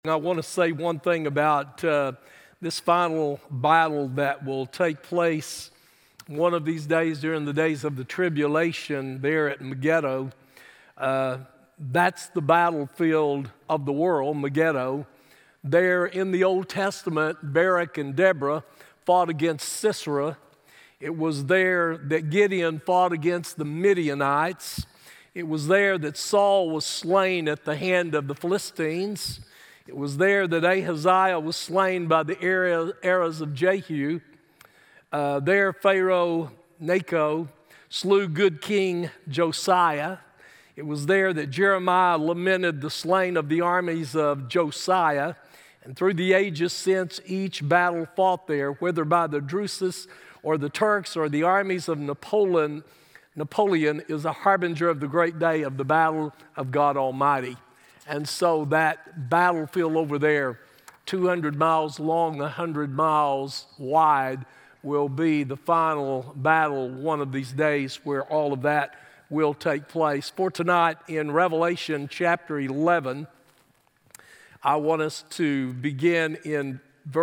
I want to say one thing about this final battle that will take place one of these days during the days of the tribulation there at Megiddo. That's the battlefield of the world, Megiddo. There in the Old Testament, Barak and Deborah fought against Sisera. It was there that Gideon fought against the Midianites. It was there that Saul was slain at the hand of the Philistines. It was there that Ahaziah was slain by the arrows of Jehu. There Pharaoh Necho slew good King Josiah. It was there that Jeremiah lamented the slain of the armies of Josiah. And through the ages since, each battle fought there, whether by the Drusus or the Turks or the armies of Napoleon is a harbinger of the great day of the battle of God Almighty. And so that battlefield over there, 200 miles long, 100 miles wide, will be the final battle one of these days where all of that will take place. For tonight in Revelation chapter 11, I want us to begin in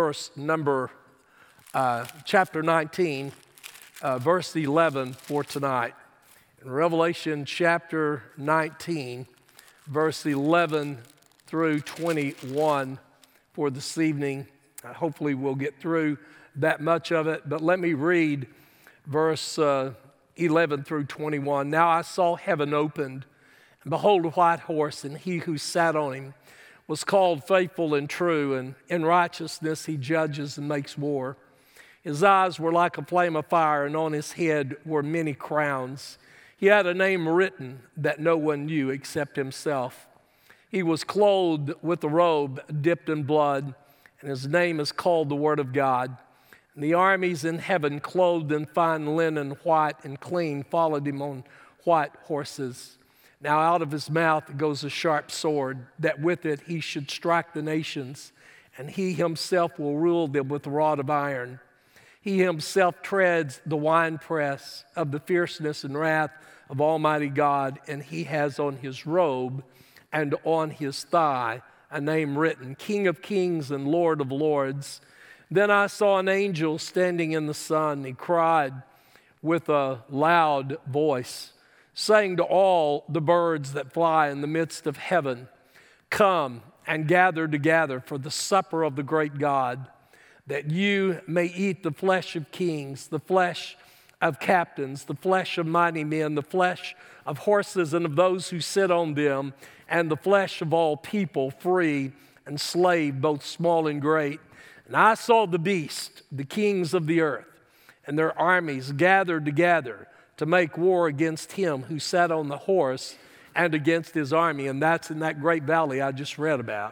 chapter 19, verse 11 for tonight. In Revelation chapter 19, verse 11 through 21 for this evening. Hopefully we'll get through that much of it, but let me read verse 11 through 21. Now I saw heaven opened, and behold, a white horse, and he who sat on him was called Faithful and True, and in righteousness he judges and makes war. His eyes were like a flame of fire, and on his head were many crowns. He had a name written that no one knew except himself. He was clothed with a robe dipped in blood, and his name is called the Word of God. And the armies in heaven, clothed in fine linen, white and clean, followed him on white horses. Now out of his mouth goes a sharp sword, that with it he should strike the nations, and he himself will rule them with a rod of iron. He himself treads the winepress of the fierceness and wrath of Almighty God, and he has on his robe and on his thigh a name written, King of Kings and Lord of Lords. Then I saw an angel standing in the sun. He cried with a loud voice, saying to all the birds that fly in the midst of heaven, come and gather together for the supper of the great God, that you may eat the flesh of kings, the flesh of captains, the flesh of mighty men, the flesh of horses and of those who sit on them, and the flesh of all people, free and slave, both small and great. And I saw the beast, the kings of the earth, and their armies gathered together to make war against him who sat on the horse and against his army. And that's in that great valley I just read about.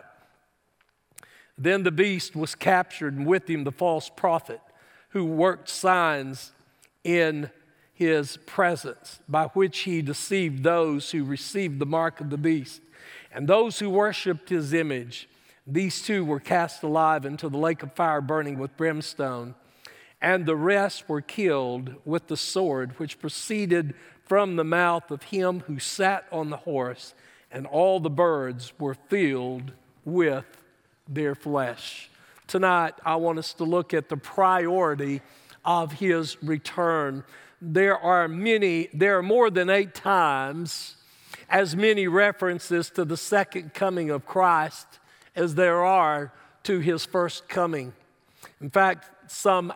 Then the beast was captured, and with him the false prophet who worked signs in his presence, by which he deceived those who received the mark of the beast and those who worshiped his image. These two were cast alive into the lake of fire burning with brimstone, and the rest were killed with the sword which proceeded from the mouth of him who sat on the horse, and all the birds were filled with their flesh. Tonight, I want us to look at the priority of his return. There are more than 8 times as many references to the second coming of Christ as there are to his first coming. In fact, some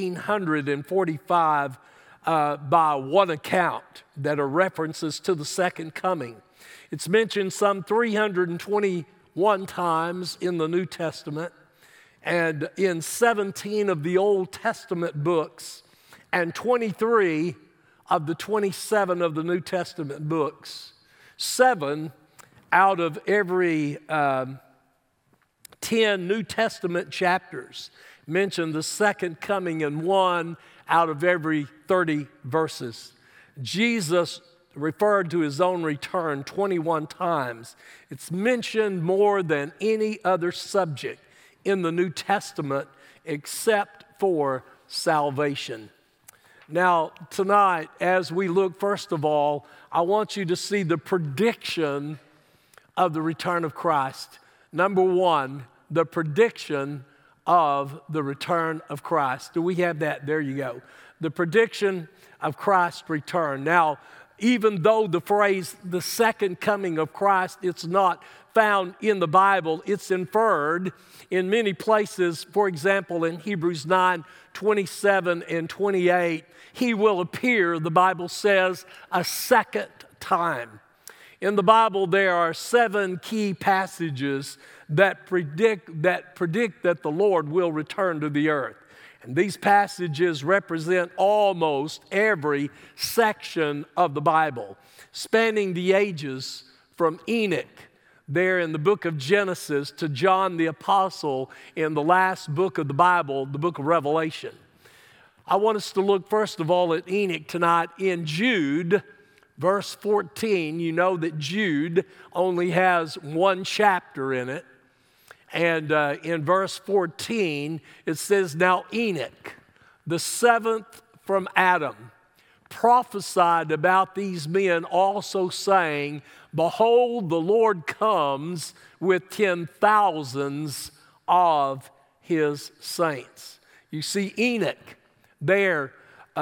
1,845 by one account that are references to the second coming. It's mentioned some 321 times in the New Testament, and in 17 of the Old Testament books, and 23 of the 27 of the New Testament books. 7 out of every 10 New Testament chapters mention the second coming, and 1 out of every 30 verses. Jesus referred to his own return 21 times. It's mentioned more than any other subject in the New Testament except for salvation. Now, tonight, as we look, first of all, I want you to see the prediction of the return of Christ. Number one, the prediction of the return of Christ. Do we have that? There you go. The prediction of Christ's return. Now, even though the phrase, the second coming of Christ, it's not found in the Bible, it's inferred in many places. For example, in Hebrews 9:27 and 28, he will appear, the Bible says, a second time. In the Bible, there are 7 key passages that predict that the Lord will return to the earth. And these passages represent almost every section of the Bible, spanning the ages from Enoch there in the book of Genesis to John the Apostle in the last book of the Bible, the book of Revelation. I want us to look first of all at Enoch tonight in Jude, verse 14. You know that Jude only has 1 chapter in it. And in verse 14, it says, "Now Enoch, the 7th from Adam, prophesied about these men also, saying, Behold, the Lord comes with 10,000s of his saints." You see, Enoch there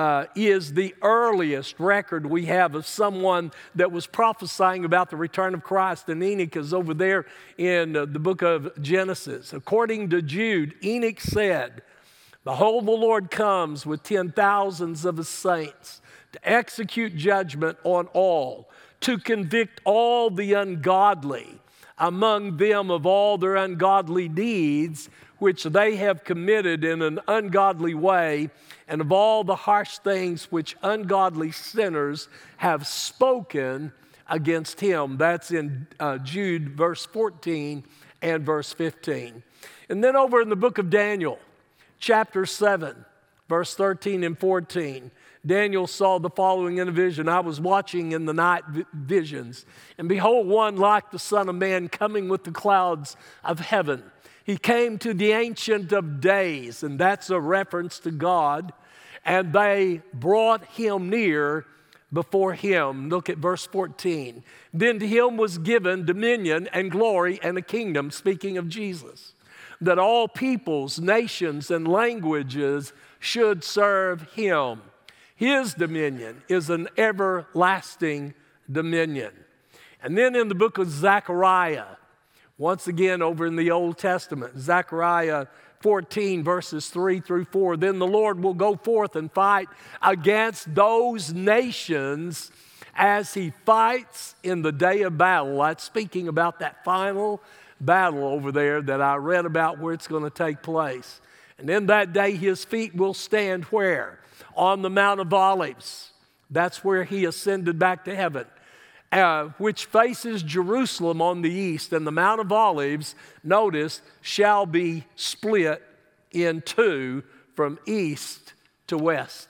is the earliest record we have of someone that was prophesying about the return of Christ. And Enoch is over there in the book of Genesis. According to Jude, Enoch said, "Behold, the Lord comes with 10,000s of his saints to execute judgment on all, to convict all the ungodly among them of all their ungodly deeds, which they have committed in an ungodly way, and of all the harsh things which ungodly sinners have spoken against him." That's in Jude, verse 14 and verse 15. And then over in the book of Daniel, chapter 7, verse 13 and 14, Daniel saw the following in a vision. "I was watching in the night visions, and behold, one like the Son of Man coming with the clouds of heaven. He came to the Ancient of Days," and that's a reference to God, "and they brought him near before him." Look at verse 14. "Then to him was given dominion and glory and a kingdom," speaking of Jesus, "that all peoples, nations, and languages should serve him. His dominion is an everlasting dominion." And then in the book of Zechariah, once again over in the Old Testament, Zechariah 14, verses 3 through 4, "Then the Lord will go forth and fight against those nations as he fights in the day of battle." That's speaking about that final battle over there that I read about where it's going to take place. "And in that day his feet will stand" where? "On the Mount of Olives." That's where he ascended back to heaven. "Which faces Jerusalem on the east, and the Mount of Olives," notice, "shall be split in two from east to west,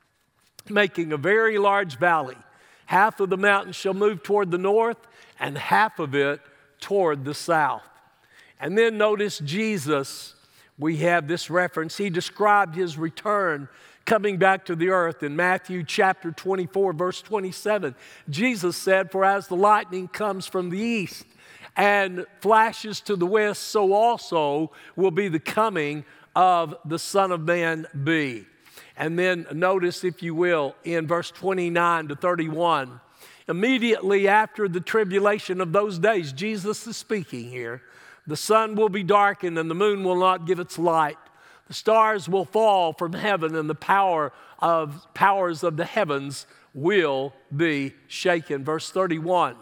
making a very large valley. Half of the mountain shall move toward the north, and half of it toward the south." And then notice Jesus, we have this reference. He described his return coming back to the earth in Matthew chapter 24, verse 27. Jesus said, "For as the lightning comes from the east and flashes to the west, so also will be the coming of the Son of Man be." And then notice, if you will, in verse 29 to 31, immediately after the tribulation of those days, Jesus is speaking here, "the sun will be darkened and the moon will not give its light. The stars will fall from heaven, and the powers of the heavens will be shaken." Verse 31.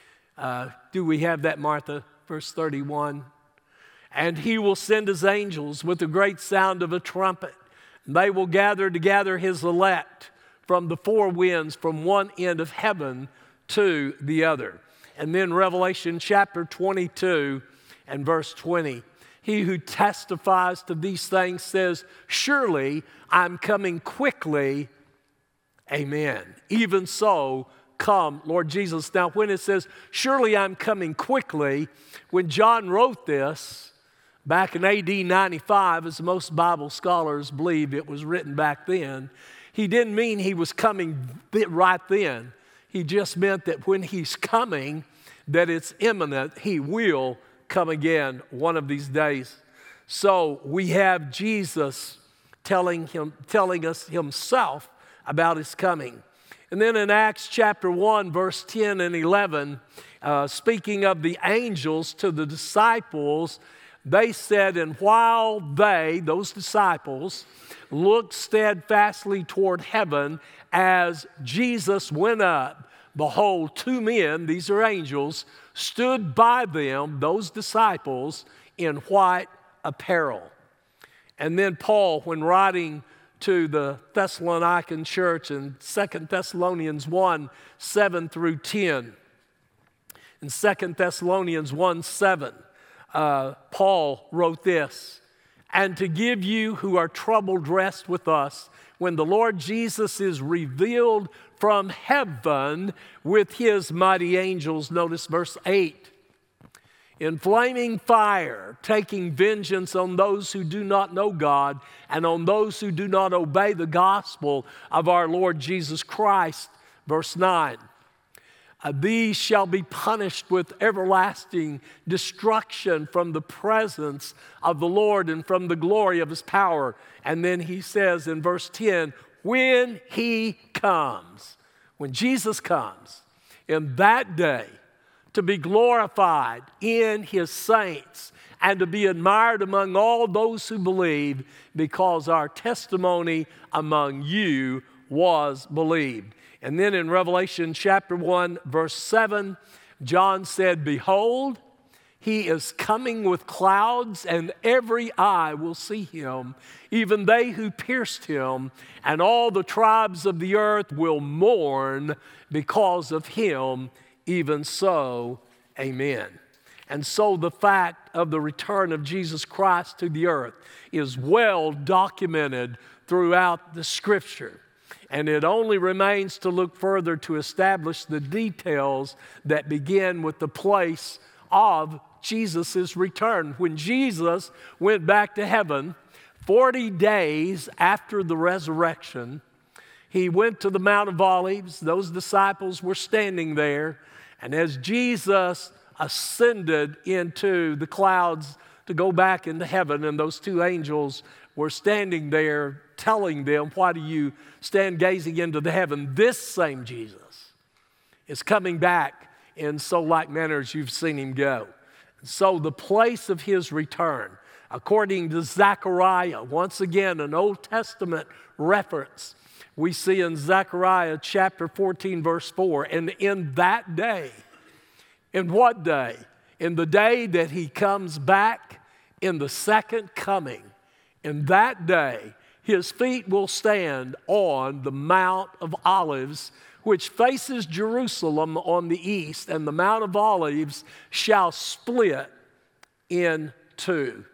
Do we have that, Martha? Verse 31. "And he will send his angels with the great sound of a trumpet. And they will gather together his elect from the four winds, from one end of heaven to the other." And then Revelation chapter 22 and verse 20. "He who testifies to these things says, Surely I'm coming quickly. Amen. Even so, come, Lord Jesus." Now, when it says, "Surely I'm coming quickly," when John wrote this back in AD 95, as most Bible scholars believe it was written back then, he didn't mean he was coming right then. He just meant that when he's coming, that it's imminent, he will come again one of these days. So we have Jesus telling us himself about his coming. And then in Acts chapter 1, verse 10 and 11, speaking of the angels to the disciples, they said, and while they, those disciples, looked steadfastly toward heaven as Jesus went up, behold, two men, these are angels, stood by them, those disciples, in white apparel. And then Paul, when writing to the Thessalonican church in 2 Thessalonians 1, 7 through 10, in 2 Thessalonians 1, 7, Paul wrote this, and to give you who are troubled rest with us when the Lord Jesus is revealed from heaven with his mighty angels. Notice verse 8. In flaming fire, taking vengeance on those who do not know God and on those who do not obey the gospel of our Lord Jesus Christ. Verse 9. These shall be punished with everlasting destruction from the presence of the Lord and from the glory of his power. And then he says in verse 10, when he comes, when Jesus comes, in that day, to be glorified in his saints and to be admired among all those who believe, because our testimony among you was believed. And then in Revelation chapter 1, verse 7, John said, behold, he is coming with clouds, and every eye will see him, even they who pierced him, and all the tribes of the earth will mourn because of him. Even so, amen. And so the fact of the return of Jesus Christ to the earth is well documented throughout the Scripture. And it only remains to look further to establish the details that begin with the place of Jesus' return. When Jesus went back to heaven, 40 days after the resurrection, he went to the Mount of Olives. Those disciples were standing there. And as Jesus ascended into the clouds to go back into heaven, and those two angels were standing there telling them, why do you stand gazing into the heaven? This same Jesus is coming back in so like manner as you've seen him go. So the place of his return, according to Zechariah, once again an Old Testament reference, we see in Zechariah chapter 14, verse 4, and in that day, in what day? In the day that he comes back, in the second coming, in that day, his feet will stand on the Mount of Olives, which faces Jerusalem on the east, and the Mount of Olives shall split in two.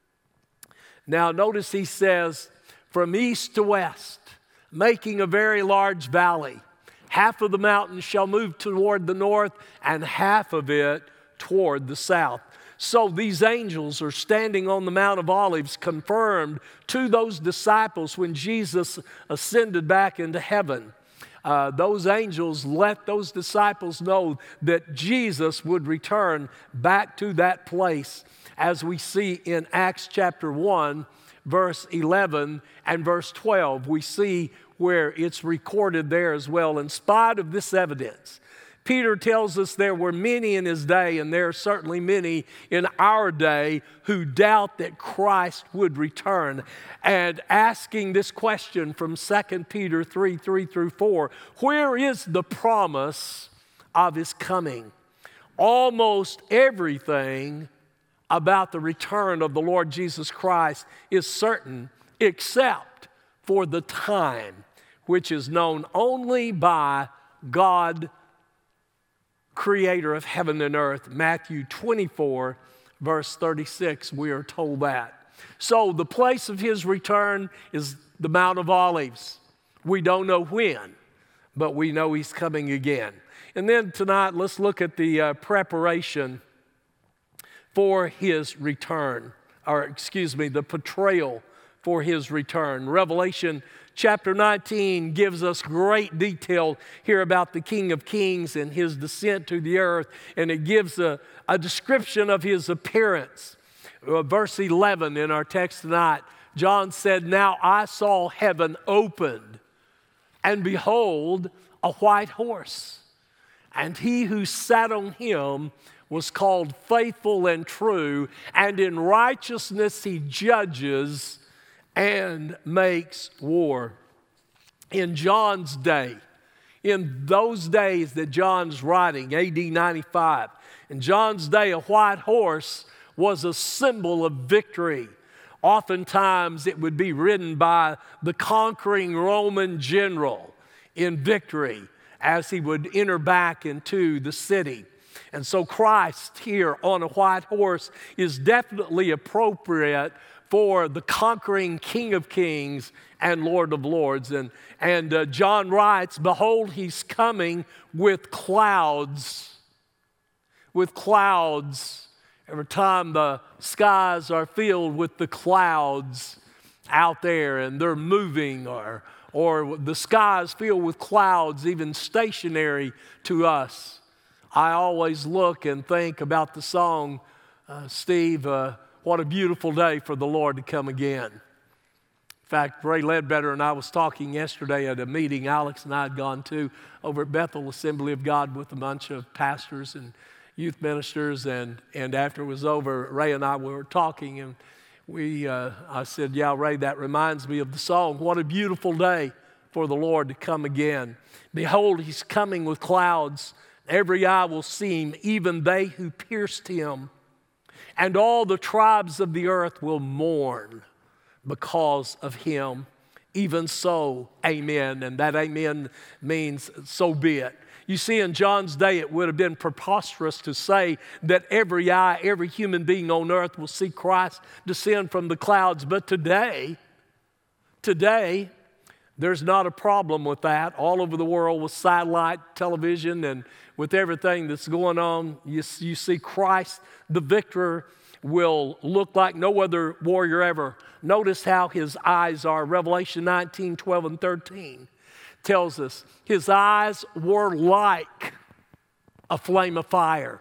Now notice he says, from east to west, making a very large valley. Half of the mountain shall move toward the north, and half of it toward the south. So these angels are standing on the Mount of Olives, confirmed to those disciples when Jesus ascended back into heaven. Those angels let those disciples know that Jesus would return back to that place, as we see in Acts chapter 1, verse 11 and verse 12. We see where it's recorded there as well. In spite of this evidence, Peter tells us there were many in his day, and there are certainly many in our day, who doubt that Christ would return. And asking this question from 2 Peter 3 through 4, where is the promise of his coming? Almost everything about the return of the Lord Jesus Christ is certain, except for the time, which is known only by God, creator of heaven and earth. Matthew 24, verse 36, we are told that. So the place of his return is the Mount of Olives. We don't know when, but we know he's coming again. And then tonight, let's look at the preparation for his return, the portrayal for his return. Revelation chapter 19 gives us great detail here about the King of Kings and his descent to the earth, and it gives a description of his appearance. Verse 11 in our text tonight, John said, "Now I saw heaven opened, and behold, a white horse. And he who sat on him was called Faithful and True, and in righteousness he judges and makes war." In John's day, in those days that John's writing, AD 95, in John's day, a white horse was a symbol of victory. Oftentimes it would be ridden by the conquering Roman general in victory as he would enter back into the city. And so Christ here on a white horse is definitely appropriate for the conquering King of Kings and Lord of Lords. And John writes, "Behold, he's coming with clouds." With clouds. Every time the skies are filled with the clouds out there and they're moving, or the sky is filled with clouds, even stationary to us, I always look and think about the song, Steve, "What a Beautiful Day for the Lord to Come Again." In fact, Ray Ledbetter and I was talking yesterday at a meeting Alex and I had gone to over at Bethel Assembly of God with a bunch of pastors and youth ministers, and after it was over, Ray and I were talking, and I said, "Yeah, Ray, that reminds me of the song, 'What a Beautiful Day for the Lord to Come Again.' Behold, he's coming with clouds. Every eye will see him, even they who pierced him. And all the tribes of the earth will mourn because of him. Even so, amen." And that amen means so be it. You see, in John's day, it would have been preposterous to say that every eye, every human being on earth will see Christ descend from the clouds. But today, there's not a problem with that. All over the world with satellite television and with everything that's going on, you see Christ, the victor, will look like no other warrior ever. Notice how his eyes are. Revelation 19, 12, and 13 tells us his eyes were like a flame of fire,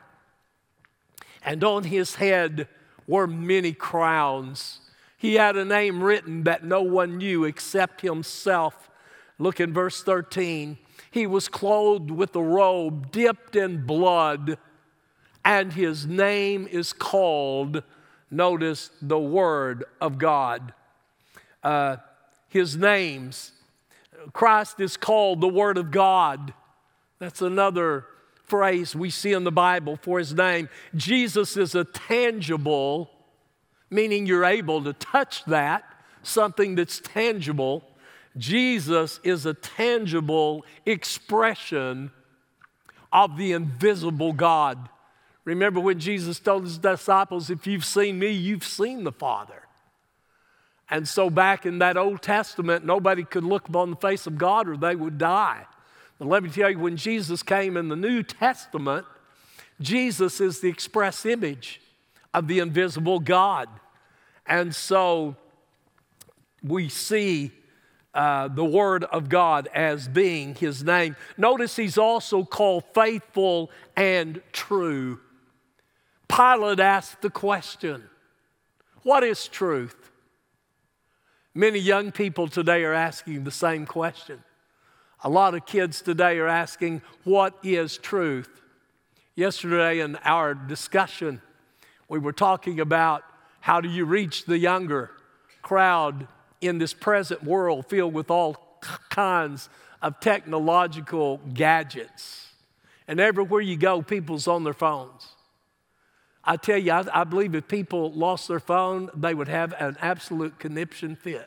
and on his head were many crowns. He had a name written that no one knew except himself. Look in verse 13. He was clothed with a robe dipped in blood, and his name is called, notice, the Word of God. His name's Christ is called the Word of God. That's another phrase we see in the Bible for his name. Jesus is a tangible, meaning you're able to touch that, something that's tangible. Jesus is a tangible expression of the invisible God. Remember when Jesus told his disciples, "If you've seen me, you've seen the Father." And so back in that Old Testament, nobody could look upon the face of God or they would die. But let me tell you, when Jesus came in the New Testament, Jesus is the express image of the invisible God. And so we see the Word of God as being his name. Notice he's also called Faithful and True. Pilate asked the question, what is truth? Many young people today are asking the same question. A lot of kids today are asking, what is truth? Yesterday in our discussion, we were talking about how do you reach the younger crowd in this present world filled with all kinds of technological gadgets. And everywhere you go, people's on their phones. I tell you, I believe if people lost their phone, they would have an absolute conniption fit.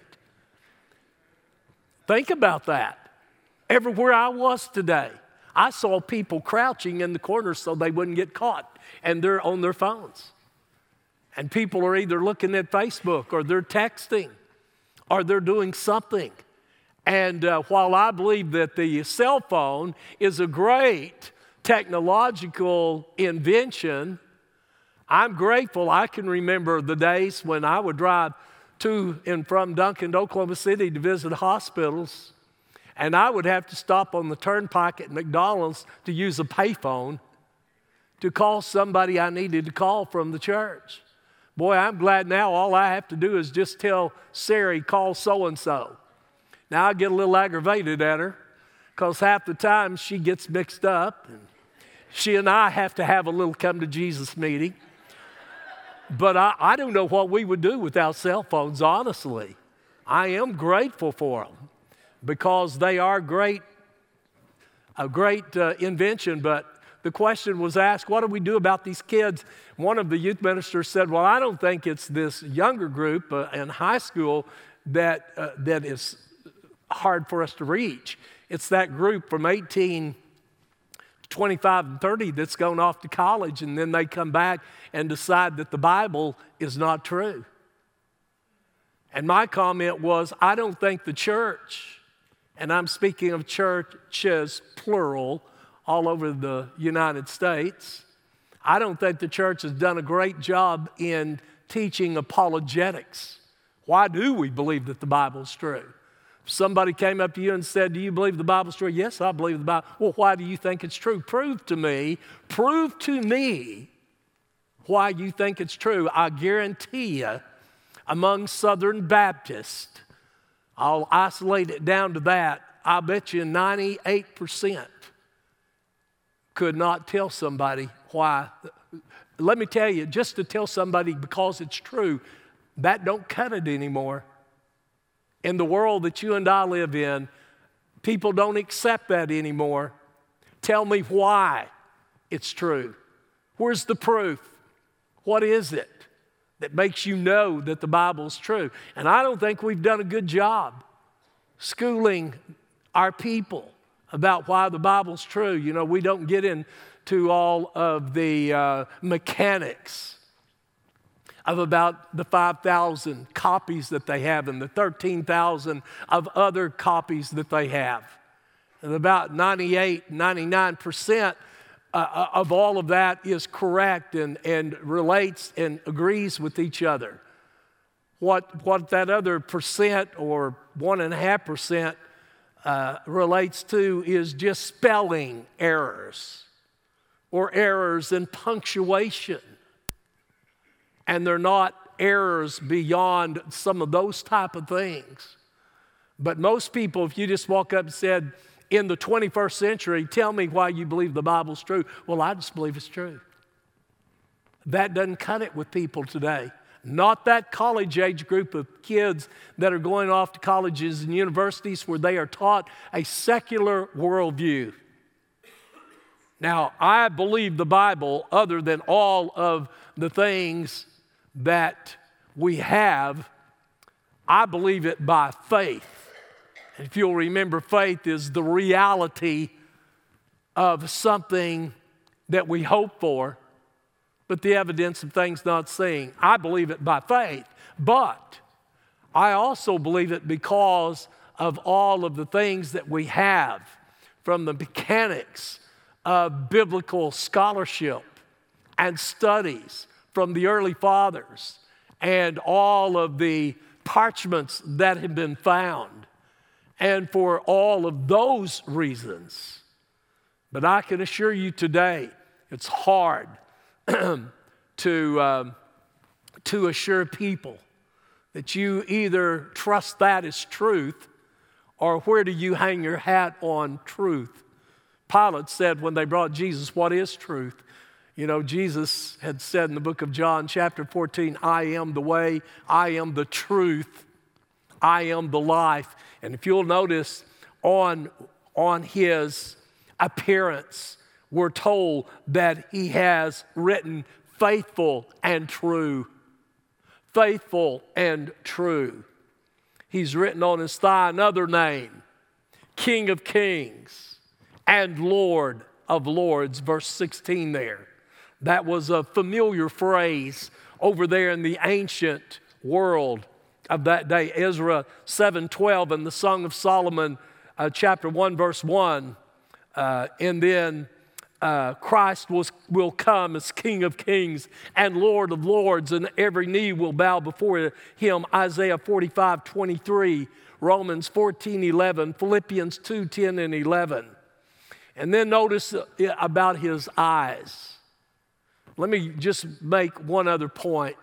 Think about that. Everywhere I was today, I saw people crouching in the corners so they wouldn't get caught, and they're on their phones. And people are either looking at Facebook, or they're texting, or they're doing something. And while I believe that the cell phone is a great technological invention, I'm grateful. I can remember the days when I would drive to and from Duncan to Oklahoma City to visit hospitals, and I would have to stop on the turnpike at McDonald's to use a payphone to call somebody I needed to call from the church. Boy, I'm glad now all I have to do is just tell Siri, call so-and-so. Now I get a little aggravated at her because half the time she gets mixed up. And she and I have to have a little come to Jesus meeting. But I don't know what we would do without cell phones, honestly. I am grateful for them because they are a great invention. But the question was asked, what do we do about these kids? One of the youth ministers said, well, I don't think it's this younger group in high school that is hard for us to reach. It's that group from 18 to 25 and 30 that's gone off to college, and then they come back and decide that the Bible is not true. And my comment was, I don't think the church, and I'm speaking of churches, plural, all over the United States, I don't think the church has done a great job in teaching apologetics. Why do we believe that the Bible's true? If somebody came up to you and said, do you believe the Bible's true? Yes, I believe the Bible. Well, why do you think it's true? Prove to me why you think it's true. I guarantee you, among Southern Baptists, I'll isolate it down to that, I bet you 98% could not tell somebody why. Let me tell you, just to tell somebody because it's true, that don't cut it anymore. In the world that you and I live in, people don't accept that anymore. Tell me why it's true. Where's the proof? What is it that makes you know that the Bible's true? And I don't think we've done a good job schooling our people about why the Bible's true. You know, we don't get into all of the mechanics of about the 5,000 copies that they have and the 13,000 of other copies that they have. And about 99% of all of that is correct and relates and agrees with each other. What that other percent or 1.5% relates to is just spelling errors or errors in punctuation. And they're not errors beyond some of those type of things. But most people, if you just walk up and said, in the 21st century, tell me why you believe the Bible's true. Well, I just believe it's true. That doesn't cut it with people today. Not that college age group of kids that are going off to colleges and universities where they are taught a secular worldview. Now, I believe the Bible other than all of the things that we have. I believe it by faith. And if you'll remember, faith is the reality of something that we hope for, but the evidence of things not seen. I believe it by faith, but I also believe it because of all of the things that we have from the mechanics of biblical scholarship and studies from the early fathers and all of the parchments that have been found. And for all of those reasons. But I can assure you today, it's hard to assure people that you either trust that as truth or where do you hang your hat on truth. Pilate said when they brought Jesus, what is truth? You know, Jesus had said in the book of John chapter 14, I am the way, I am the truth, I am the life. And if you'll notice on his appearance, we're told that he has written faithful and true. Faithful and true. He's written on his thigh another name, King of Kings and Lord of Lords, verse 16 there. That was a familiar phrase over there in the ancient world of that day. Ezra 7:12 and the Song of Solomon, chapter 1, verse 1. And then Christ will come as King of Kings and Lord of Lords, and every knee will bow before him. Isaiah 45:23, Romans 14:11, Philippians 2:10 and 11. And then notice about his eyes. Let me just make one other point.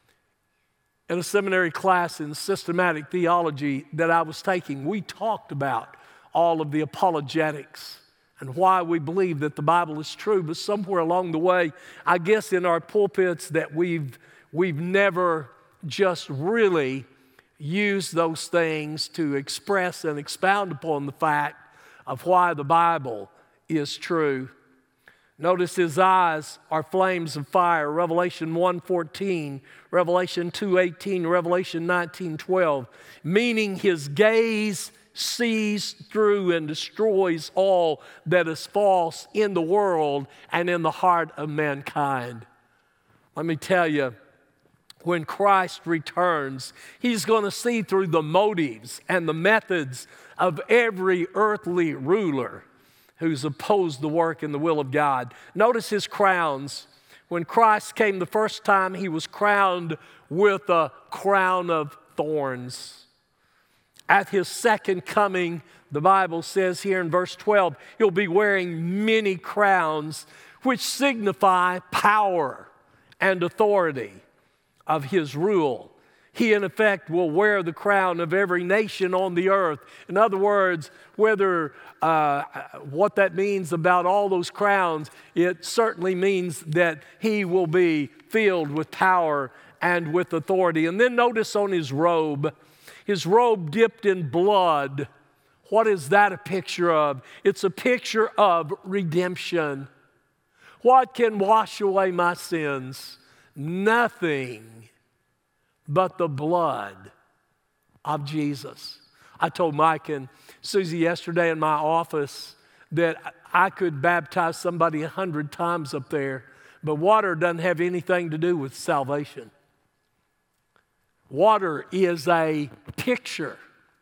In a seminary class in systematic theology that I was taking, we talked about all of the apologetics and why we believe that the Bible is true. But somewhere along the way, I guess in our pulpits that we've never just really used those things to express and expound upon the fact of why the Bible is true. Notice his eyes are flames of fire, Revelation 1:14, Revelation 2:18, Revelation 19:12, meaning his gaze sees through and destroys all that is false in the world and in the heart of mankind. Let me tell you, when Christ returns, he's going to see through the motives and the methods of every earthly ruler who's opposed the work and the will of God. Notice his crowns. When Christ came the first time, he was crowned with a crown of thorns. At his second coming, the Bible says here in verse 12, he'll be wearing many crowns, which signify power and authority of his rule. He, in effect, will wear the crown of every nation on the earth. In other words, whether what that means about all those crowns, it certainly means that he will be filled with power and with authority. And then notice on his robe dipped in blood. What is that a picture of? It's a picture of redemption. What can wash away my sins? Nothing but the blood of Jesus. I told Mike and Susie yesterday in my office that I could baptize somebody 100 times up there, but water doesn't have anything to do with salvation. Water is a picture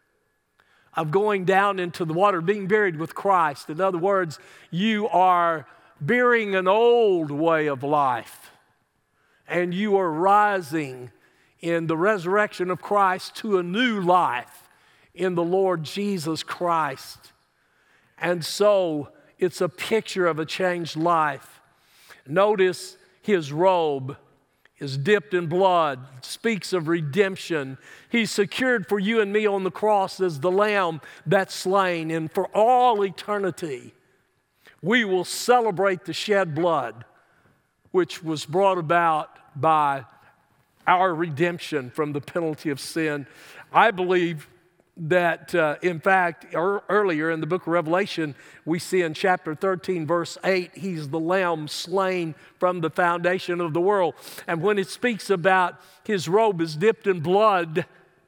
of going down into the water, being buried with Christ. In other words, you are burying an old way of life, and you are rising in the resurrection of Christ to a new life in the Lord Jesus Christ. And so it's a picture of a changed life. Notice his robe is dipped in blood, speaks of redemption. He's secured for you and me on the cross as the lamb that's slain. And for all eternity, we will celebrate the shed blood, which was brought about by our redemption from the penalty of sin. I believe that, in fact, earlier in the book of Revelation, we see in chapter 13, verse 8, he's the lamb slain from the foundation of the world. And when it speaks about his robe is dipped in blood,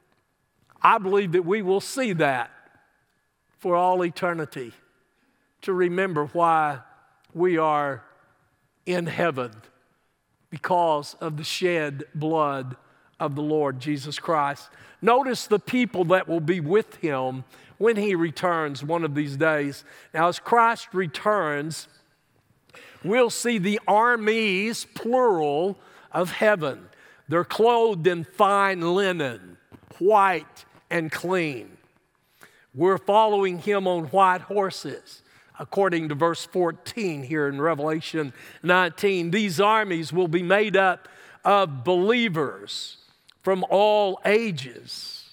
I believe that we will see that for all eternity to remember why we are in heaven, because of the shed blood of the Lord Jesus Christ. Notice the people that will be with him when he returns one of these days. Now, as Christ returns, we'll see the armies, plural, of heaven. They're clothed in fine linen, white and clean. We're following him on white horses. According to verse 14 here in Revelation 19, these armies will be made up of believers from all ages.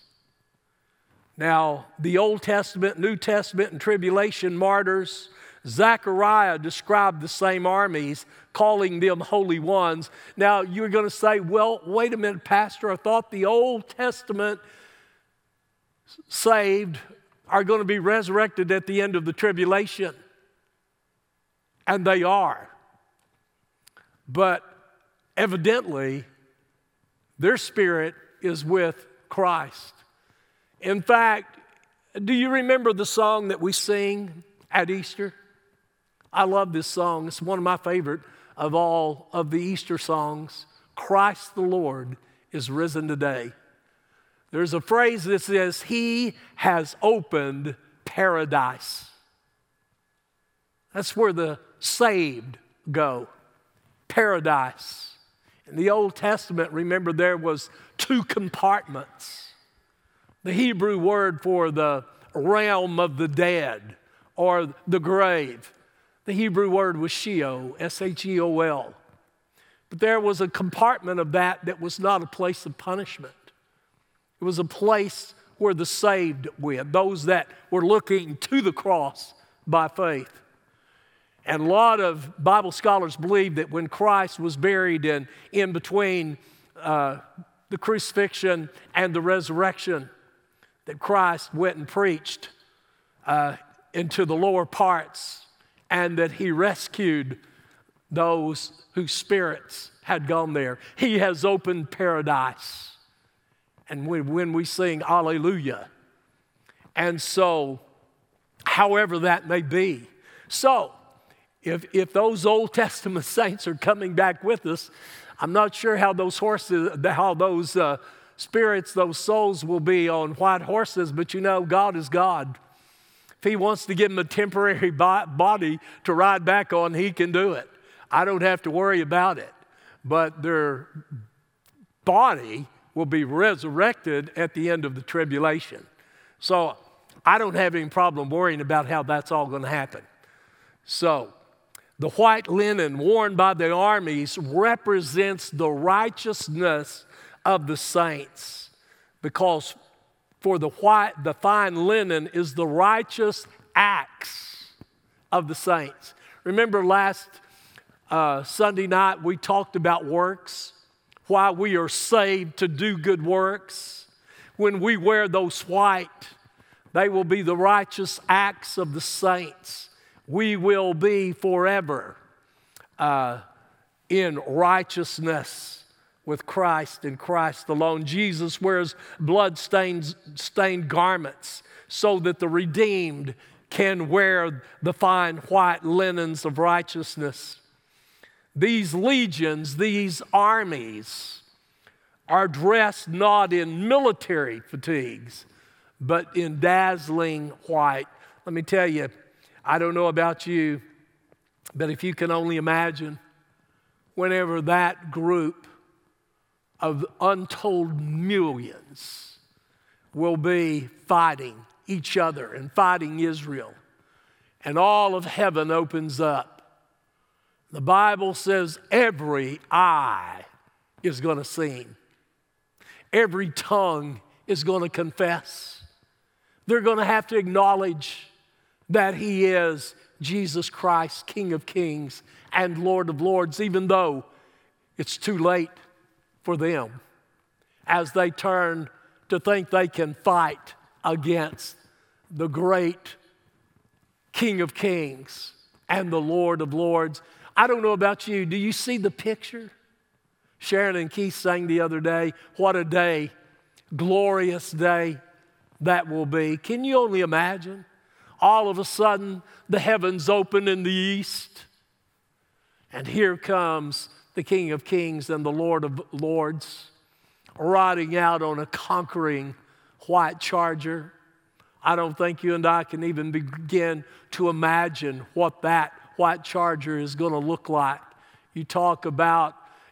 Now, the Old Testament, New Testament, and tribulation martyrs, Zechariah described the same armies, calling them holy ones. Now, you're going to say, well, wait a minute, Pastor, I thought the Old Testament saved are going to be resurrected at the end of the tribulation. And they are. But evidently, their spirit is with Christ. In fact, do you remember the song that we sing at Easter? I love this song. It's one of my favorite of all of the Easter songs. Christ the Lord is risen today. There's a phrase that says, He has opened paradise. That's where the saved go. Paradise. In the Old Testament, remember, there was 2 compartments. The Hebrew word for the realm of the dead or the grave, the Hebrew word was Sheol, S-H-E-O-L. But there was a compartment of that was not a place of punishment. It was a place where the saved went, those that were looking to the cross by faith. And a lot of Bible scholars believe that when Christ was buried in between the crucifixion and the resurrection, that Christ went and preached into the lower parts, and that he rescued those whose spirits had gone there. He has opened paradise. And when we sing Alleluia. And so, however that may be. So, if those Old Testament saints are coming back with us, I'm not sure how those spirits, those souls will be on white horses, but you know, God is God. If he wants to give them a temporary body to ride back on, he can do it. I don't have to worry about it. But their body will be resurrected at the end of the tribulation. So I don't have any problem worrying about how that's all going to happen. So the white linen worn by the armies represents the righteousness of the saints, because for the fine linen is the righteous acts of the saints. Remember last Sunday night we talked about works, why we are saved to do good works. When we wear those white, they will be the righteous acts of the saints. We will be forever in righteousness with Christ and Christ alone. Jesus wears blood-stained garments so that the redeemed can wear the fine white linens of righteousness. These legions, these armies, are dressed not in military fatigues, but in dazzling white. Let me tell you, I don't know about you, but if you can only imagine, whenever that group of untold millions will be fighting each other and fighting Israel, and all of heaven opens up, the Bible says every eye is going to see him. Every tongue is going to confess. They're going to have to acknowledge that he is Jesus Christ, King of Kings and Lord of Lords, even though it's too late for them as they turn to think they can fight against the great King of Kings and the Lord of Lords. I don't know about you. Do you see the picture? Sharon and Keith sang the other day. What a day, glorious day that will be. Can you only imagine? All of a sudden, the heavens open in the east, and here comes the King of Kings and the Lord of Lords riding out on a conquering white charger. I don't think you and I can even begin to imagine what that white charger is going to look like. You talk about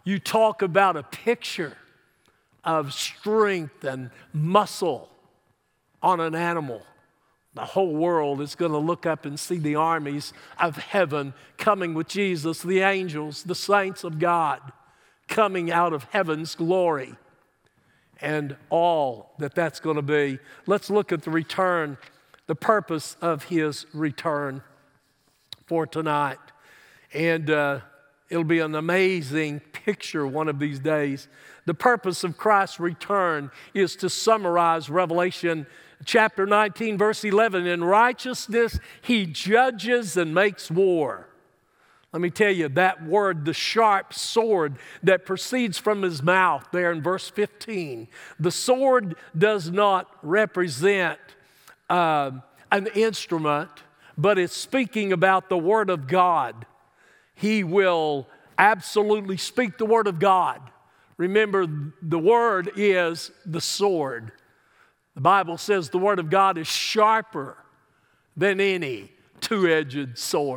a picture of strength and muscle on an animal. The whole world is going to look up and see the armies of heaven coming with Jesus, the angels, the saints of God coming out of heaven's glory, and all that's going to be. Let's look at the return, the purpose of his return for tonight. And it'll be an amazing picture one of these days. The purpose of Christ's return is to summarize Revelation chapter 19, verse 11. In righteousness, he judges and makes war. Let me tell you, that word, the sharp sword that proceeds from his mouth there in verse 15, the sword does not represent an instrument, but it's speaking about the Word of God. He will absolutely speak the Word of God. Remember, the Word is the sword. The Bible says the Word of God is sharper than any two-edged sword.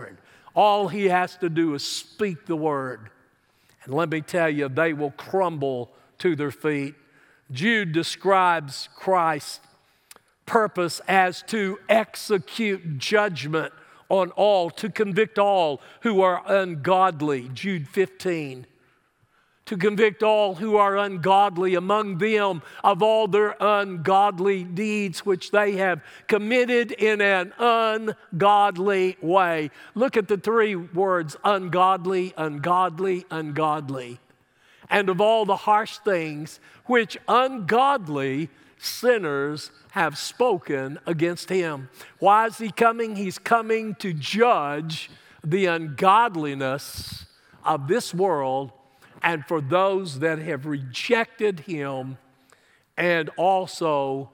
All he has to do is speak the word. And let me tell you, they will crumble to their feet. Jude describes Christ's purpose as to execute judgment on all, to convict all who are ungodly. Jude 15. To convict all who are ungodly among them of all their ungodly deeds which they have committed in an ungodly way. Look at the three words, ungodly, ungodly, ungodly. And of all the harsh things which ungodly sinners have spoken against him. Why is he coming? He's coming to judge the ungodliness of this world, and for those that have rejected him, and also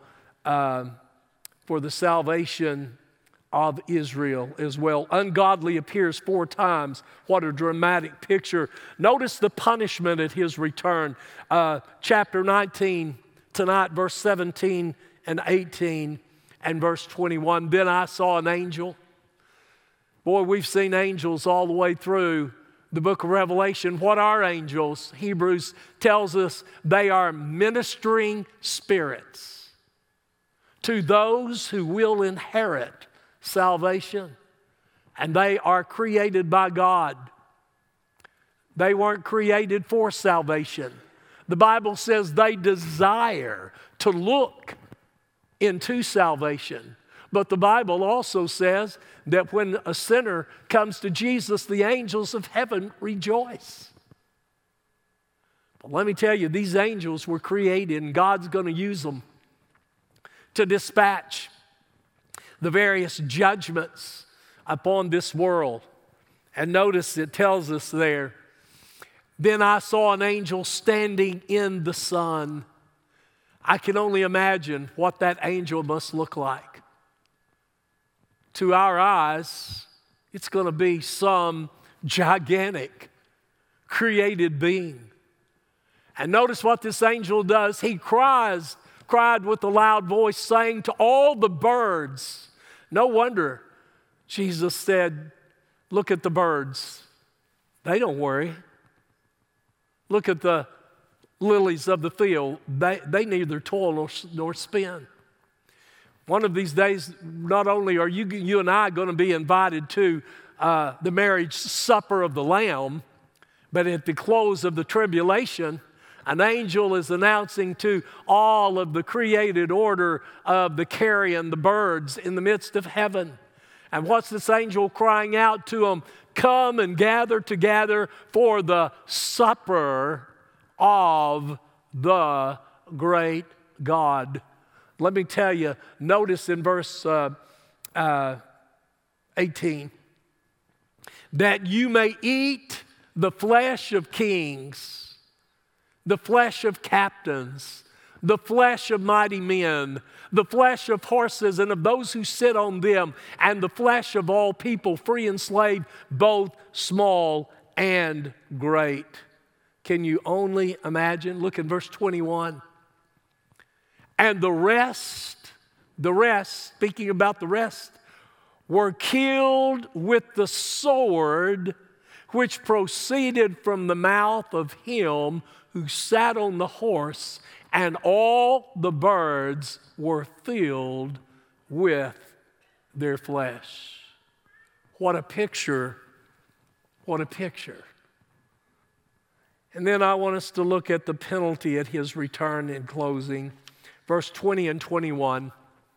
for the salvation of Israel as well. Ungodly appears 4 times. What a dramatic picture. Notice the punishment at his return. Chapter 19 tonight, verse 17 and 18 and verse 21. Then I saw an angel. Boy, we've seen angels all the way through the book of Revelation. What are angels? Hebrews tells us they are ministering spirits to those who will inherit salvation. And they are created by God. They weren't created for salvation. The Bible says they desire to look into salvation. But the Bible also says that when a sinner comes to Jesus, the angels of heaven rejoice. But let me tell you, these angels were created, and God's going to use them to dispatch the various judgments upon this world. And notice it tells us there, then I saw an angel standing in the sun. I can only imagine what that angel must look like. To our eyes, it's going to be some gigantic created being. And notice what this angel does. He cried with a loud voice, saying to all the birds. No wonder Jesus said, look at the birds. They don't worry. Look at the lilies of the field. They neither toil nor spin. One of these days, not only are you and I going to be invited to the marriage supper of the Lamb, but at the close of the tribulation, an angel is announcing to all of the created order of the carrion, the birds in the midst of heaven. And what's this angel crying out to them? Come and gather together for the supper of the great God. Let me tell you, notice in verse 18, that you may eat the flesh of kings, the flesh of captains, the flesh of mighty men, the flesh of horses and of those who sit on them, and the flesh of all people, free and slave, both small and great. Can you only imagine? Look at verse 21. And the rest, speaking about the rest, were killed with the sword which proceeded from the mouth of him who sat on the horse, and all the birds were filled with their flesh. What a picture. What a picture. And then I want us to look at the penalty at his return in closing. Verse 20 and 21.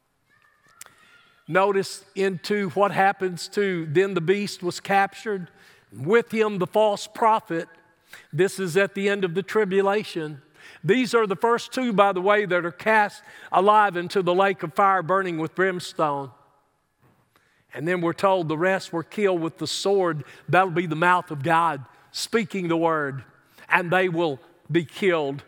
Notice into what happens to, then the beast was captured, with him the false prophet. This is at the end of the tribulation. These are the first 2, by the way, that are cast alive into the lake of fire burning with brimstone. And then we're told the rest were killed with the sword. That'll be the mouth of God speaking the word, and they will be killed.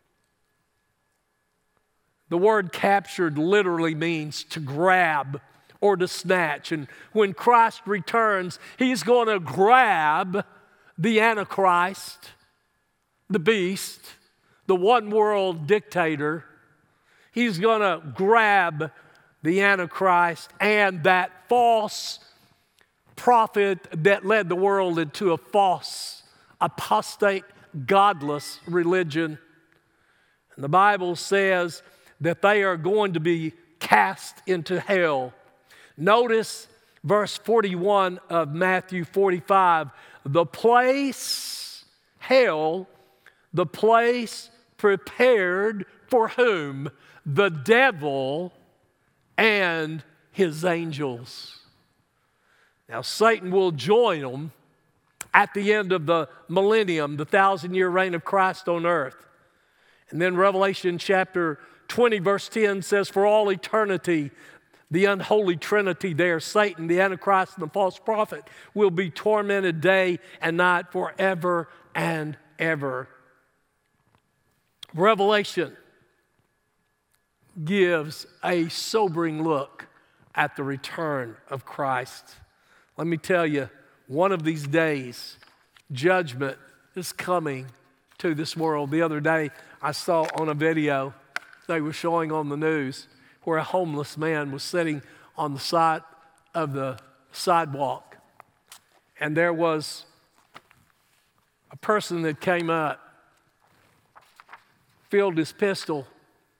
The word captured literally means to grab or to snatch. And when Christ returns, he's going to grab the Antichrist, the beast, the one world dictator. He's going to grab the Antichrist and that false prophet that led the world into a false, apostate, godless religion. And the Bible says that they are going to be cast into hell. Notice verse 41 of Matthew 45. The place, hell, the place prepared for whom? The devil and his angels. Now, Satan will join them at the end of the millennium, the 1,000-year reign of Christ on earth. And then Revelation chapter 20, verse 10 says, for all eternity, the unholy trinity there, Satan, the Antichrist, and the false prophet, will be tormented day and night forever and ever. Revelation gives a sobering look at the return of Christ. Let me tell you, one of these days, judgment is coming to this world. The other day, I saw on a video they were showing on the news where a homeless man was sitting on the side of the sidewalk. And there was a person that came up, filled his pistol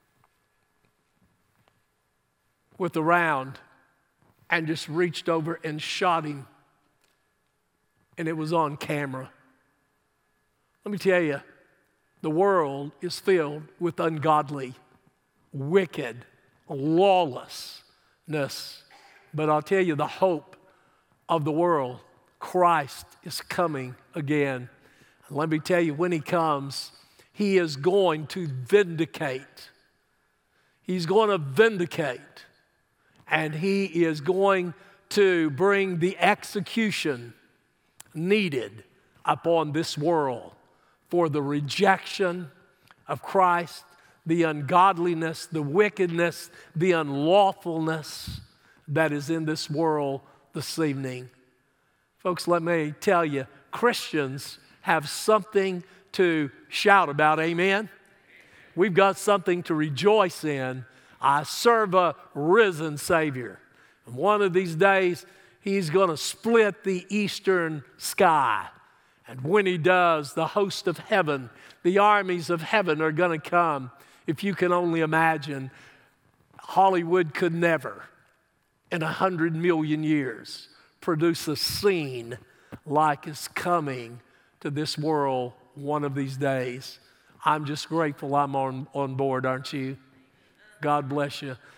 with a round, and just reached over and shot him. And it was on camera. Let me tell you, the world is filled with ungodly, wicked, lawlessness. But I'll tell you, the hope of the world, Christ is coming again. And let me tell you, when he comes, he is going to vindicate. He's going to vindicate. And he is going to bring the execution needed upon this world for the rejection of Christ, the ungodliness, the wickedness, the unlawfulness that is in this world this evening. Folks, let me tell you, Christians have something to shout about, amen? We've got something to rejoice in. I serve a risen Savior. And one of these days, he's going to split the eastern sky. And when he does, the host of heaven, the armies of heaven are going to come. If you can only imagine, Hollywood could never, in 100 million years, produce a scene like is coming to this world one of these days. I'm just grateful I'm on board, aren't you? God bless you.